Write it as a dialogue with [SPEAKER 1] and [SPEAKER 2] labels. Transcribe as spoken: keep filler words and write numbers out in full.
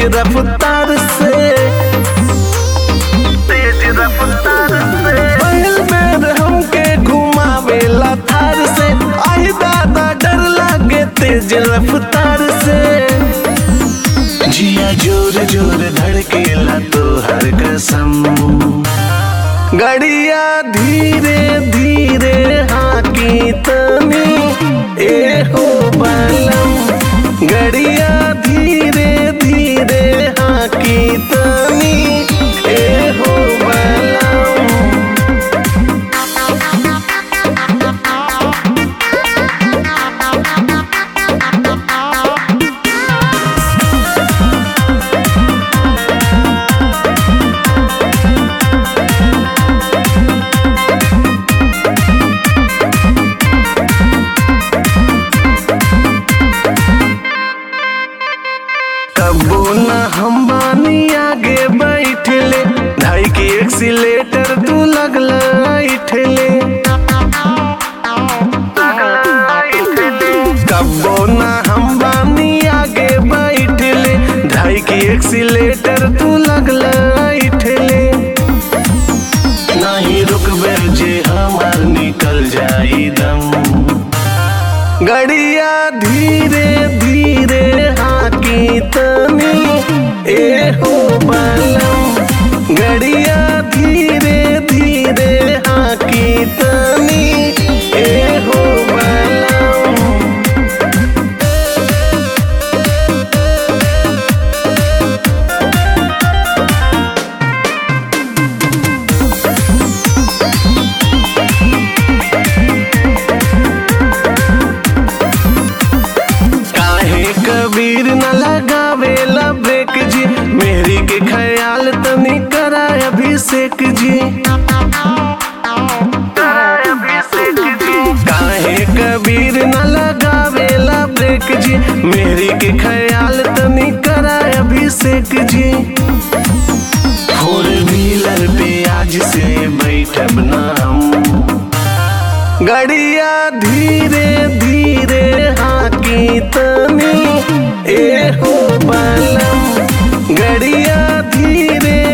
[SPEAKER 1] रफ्तार से, तेज रफ्तार से पहल बेर हमके घुमावेला थार से। आई दादा डर लागे तेज रफ्तार से, जिया जोर जोर धड़केला तो हर कसम। गड़िया धीरे धीरे हाकी तनी ए हो बलम, गड़िया धीरे धीरे हाकी तनी ए हो बलम। कबो न हम बानी आगे बैठले, ढाई की एक्सीलेटर तू लगला इठले। कबो न हम बानी आगे बैठले, ढाई की एक्सीलेटर तू लगला इठले। नहीं रुकबे जे हमार निकल जाई दम, गड़िया धीरे धीरे हाकी तनी ए हो बलम, गड़िया धीरे धीरे हाकी तनी ए हो बलम। कबीर न लगावेला ब्रेक जी, मेहरी के ख्याल तनी करा अभिषेक जी। काहे कबीर न लगावेला ब्रेक जी, मेहरी के ख्याल तनी करा अभिषेक जी। फोर व्हीलर पे आज से बैठब ना हम, गड़िया धीरे धीरे हाकी तनी ए हो बलम, गड़िया धीरे